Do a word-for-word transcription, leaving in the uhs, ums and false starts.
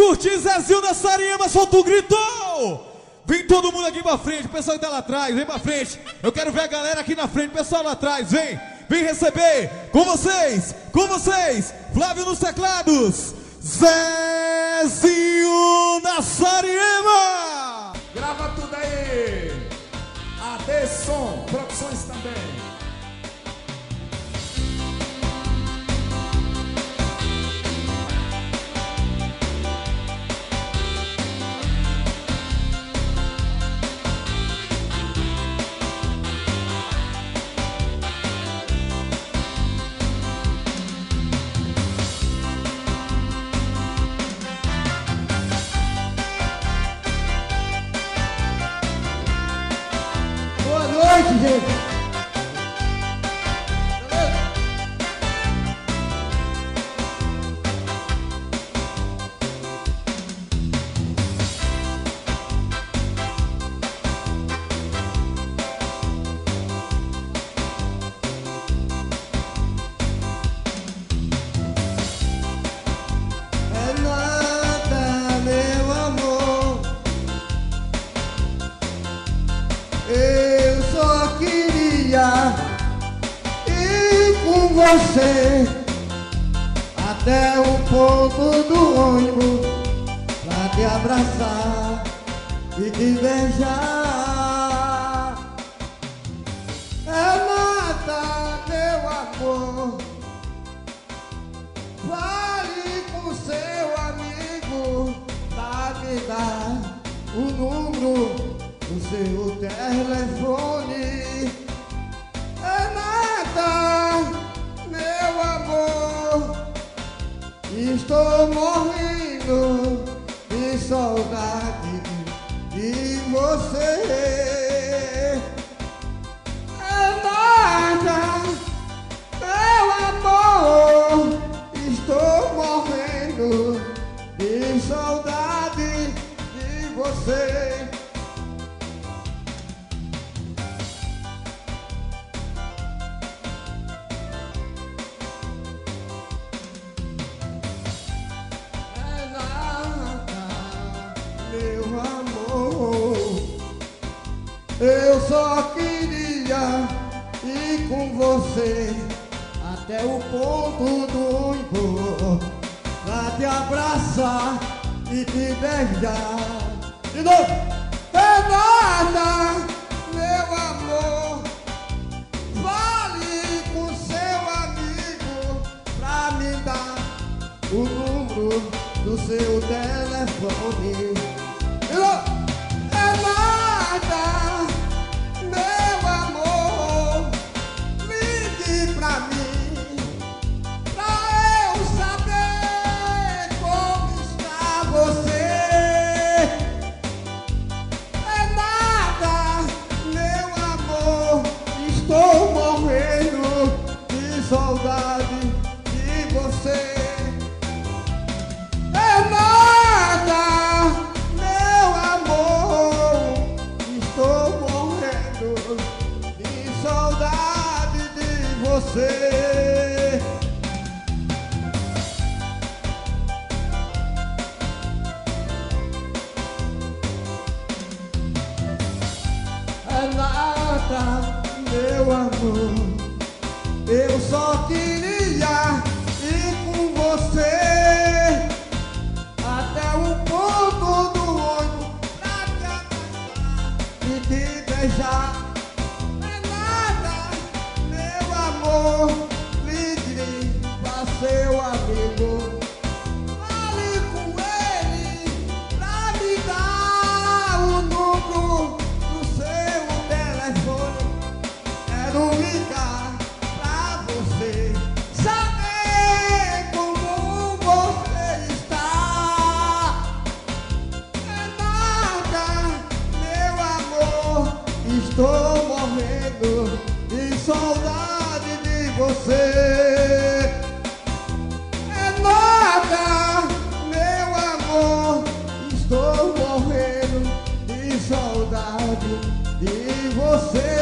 curtir Zezinho da Sariema, solta um grito! Vem todo mundo aqui pra frente, o pessoal que tá lá atrás, vem pra frente. Eu quero ver a galera aqui na frente, o pessoal lá atrás, vem. Vem receber com vocês, com vocês, Flávio nos teclados, Zezinho da Sariema. Grava tudo aí. A D Som, produções também. Gente. É nada, meu amor. Eu só queria ir com você até o ponto do ônibus pra te abraçar e te beijar. É nada, meu amor. Fale com seu amigo pra me dar o número do seu telefone. É nada, meu amor. Estou morrendo de saudade de você. É nada, meu amor. Estou morrendo de saudade de você. Eu só queria ir com você até o ponto do ônibus pra te abraçar e te beijar. De novo! É nada, meu amor. Fale com seu amigo pra me dar o número do seu telefone. De novo! É nada, meu amor, ligue pra mim, pra eu saber como está você. É nada, meu amor, estou morrendo de saudade de você. É nada, meu amor, estou morrendo de saudade de você. É nada, meu amor. Eu só queria ir com você até o ponto do ônibus pra te abraçar e te beijar. É nada, meu amor. Ligue pra seu amigo, fale com ele pra me dar o número do seu telefone. Quero ligar pra você, saber como você está. É nada, meu amor. Estou morrendo de saudade de você. É nada, meu amor. Estou morrendo de saudade de você.